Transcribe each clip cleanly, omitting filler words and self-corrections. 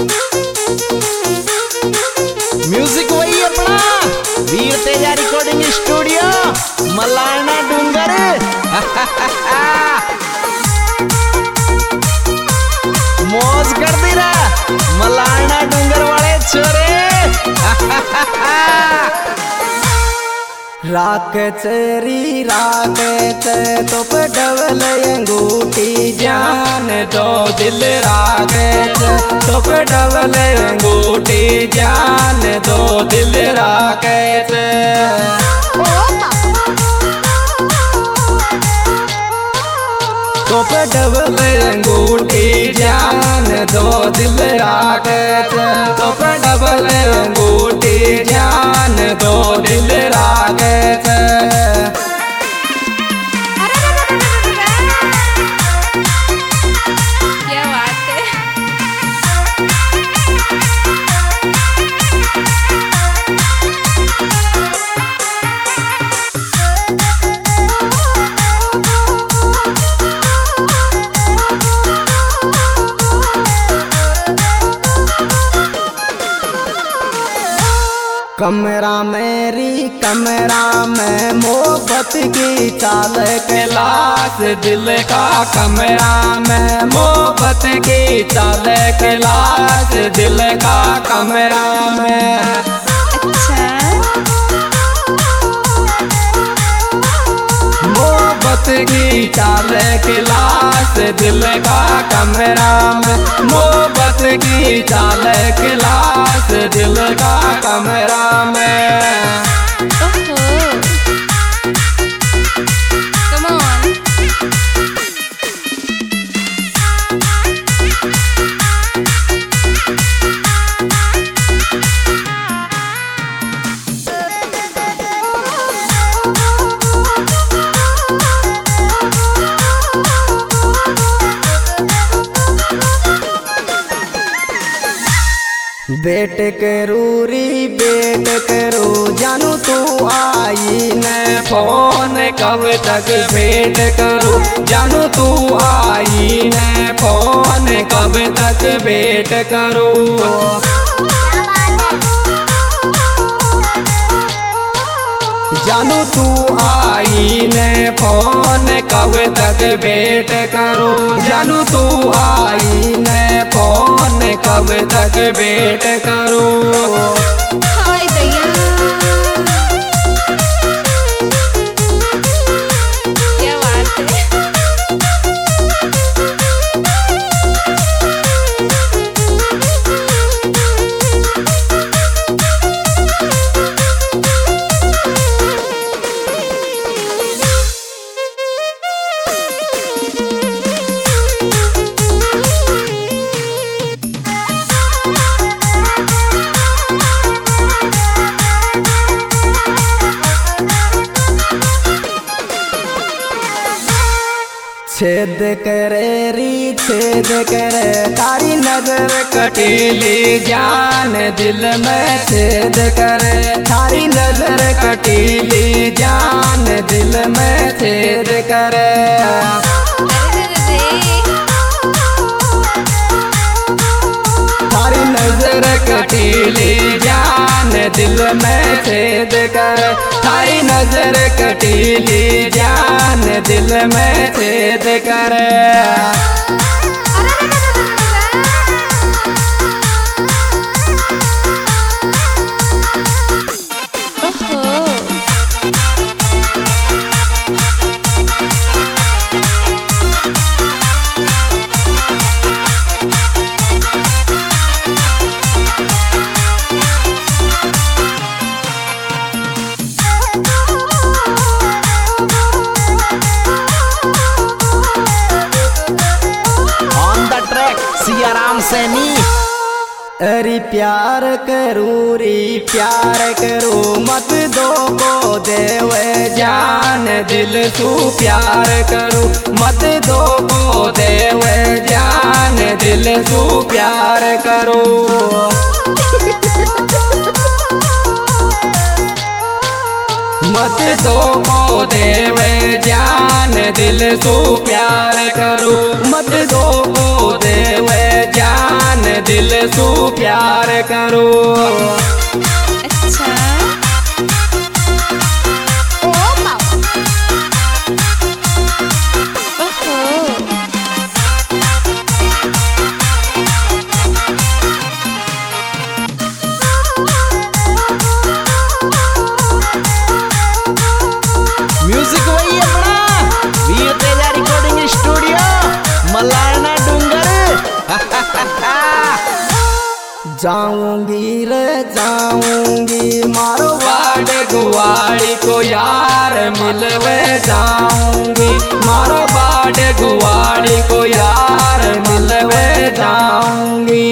Music वही अपना वीर तेजा रिकॉर्डिंग स्टूडियो मलारना डूंगर। मौज कर दी रहा मलारना डूंगर वाले छोरे। राकेच री राकेच तो पे डबल अंगूठी जान दो दिल राकेच तो पे डबल अंगूठी जान दो दिल राकेच। तो पे डबल अंगूठी जान दो दिल राकेच तो पे डबल अंगूठी जान दो दिल राकेच। क्या बात है। कमरा मेरी कमरा में मोहब्बत की चाल के लाश दिल का कमरा में मोहब्बत की चाल के लाश दिल का कमरा में। अच्छा मोहब्बत की चाल के लाश दिल का कमरा में मोहब्बत की चाल के लाश दिल का कमरा में। Come on. बेट करूरी बेट करू जानू तू आई न फोन कब तक भेंट करूँ जानू तू आई न फोन कब तक भेंट करूँ। जानू तू आई ने फोन कब तक भेंट करूँ जानू तू आई ने फोन कब तक भेंट करूँ। हाय दैया क्या बात है। छेद करे री छेद करे तारी नजर कटीली जान दिल में छेद करे तारी नजर कटीली जान दिल में छेद करे। तारी नजर कटीली जान दिल में छेद करे तारी नजर कटीली जान दिल में छेद करे। सियाराम सैनी। अरे प्यार करूँ री प्यार करूँ मत दो को देवे जान दिल तू प्यार करूँ मत दो को देवे जान दिल तू प्यार करूँ। मत दो को देवे जान दिल तू प्यार करूँ मत दो को देवे जान दिल सू प्यार करो। अच्छा ओहो म्यूजिक वही अपना वीर तेजा रिकॉर्डिंग स्टूडियो मलारना डूंगर। जाऊंगी रे जाऊंगी मारो वाड गुवाड़ी को यार मिलवे जाऊंगी, मारो वाड गुवाड़ी को यार मिलवे जाऊंगी।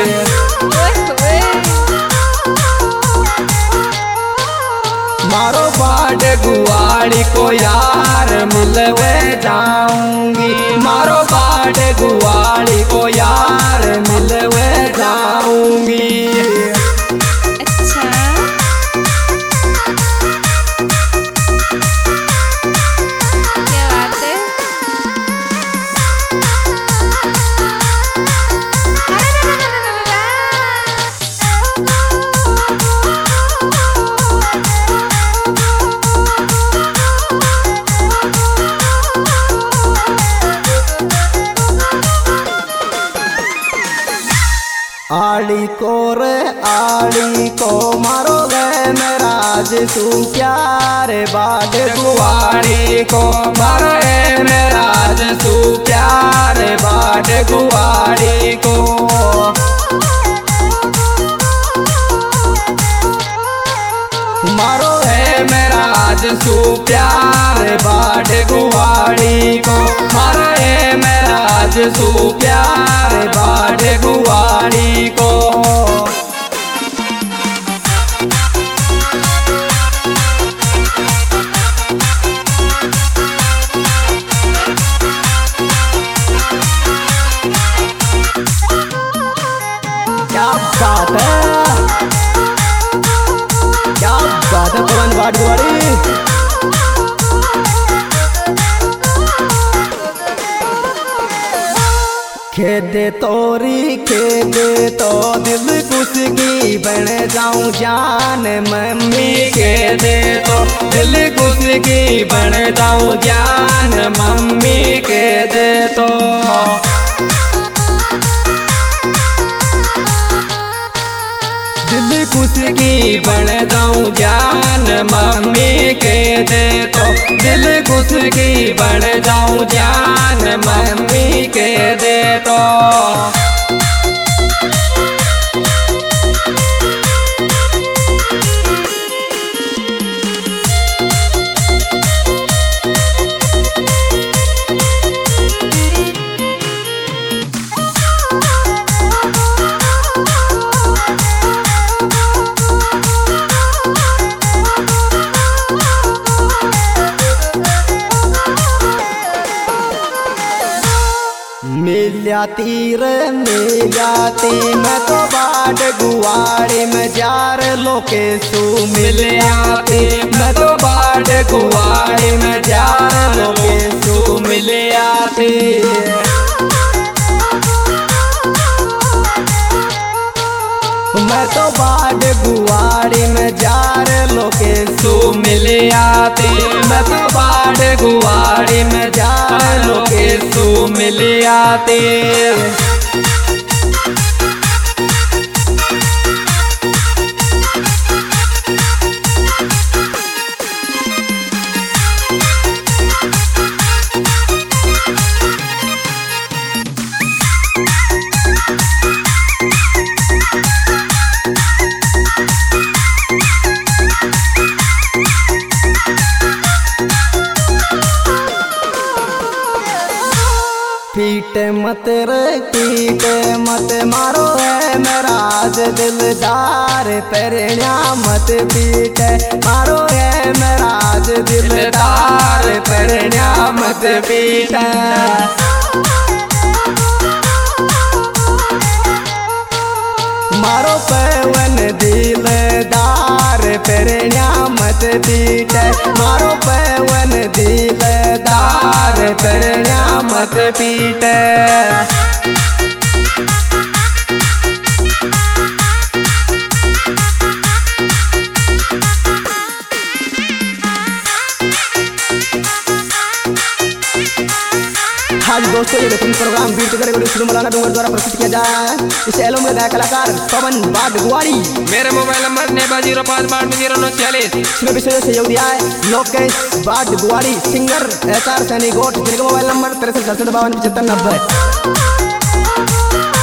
मारो वाड गुवाड़ी को यार मिलवे जाऊंगी, मारो वाड गुवाड़ी को यार मिलवे जाऊंगी। अच्छा क्या बात है। आड़ी को रे आड़ी को मारो गे मेरा तू प्यार बाट गुवाड़ी को मारो गे मेरा तू प्यार बाट गुवाड़ी को। मारो है मेरा तू प्यार बाट गुवाड़ी को, मारो है मेरा तू प्यार बाट गुवाड़ी को। क्या बात है, क्या बात है पवन बाट गुवाड़ी। खेदे तोरी खेदे तो दिल कुछ की बन जाऊं जान मम्मी के दे तो दिल कुछ की बन जाऊं जान मम्मी के दे तो। दिल कुछ की बन जाऊं जान मम्मी के दे तो दिल कुछ की बन जाऊं जान मम्मी के दे तो। मिल जाती रे मिल जाती मैं तो बाट गुवाड़ी में जार लोके सू मिल आती, मैं तो बाट गुवाड़ी में जार लोके सू मिल आती। मैं तो बाट गुवाड़ी में जार लोके सू मिल आती, मैं तो बाट गुवाड़ी में जार लोके सू मिल आती। पीट मत रे पीट मत मारो है मेरा दिलदार पेरण्या मत पीट मारो है मेरा दिलदार पेरण्या मत पीट। मारो पवन दिलदार पेरण्या मत पीट, मारो पवन दिलदार पेरण्या मत पीट। आज दोस्तों ये बेहतरीन प्रोग्राम बीट कर शुरू मलाना डूंगर द्वारा प्रस्तुत किया जाए। इस एल्बम में गायक कलाकार पवन बाडगुआड़ी। मेरे मोबाइल नंबर 9505 इसमें विशेष सहयोग दिया है लोकेश बाडगुआड़ी, सिंगर SR सैनी गोट, जिनका मोबाइल नंबर 63 67 52 75 90।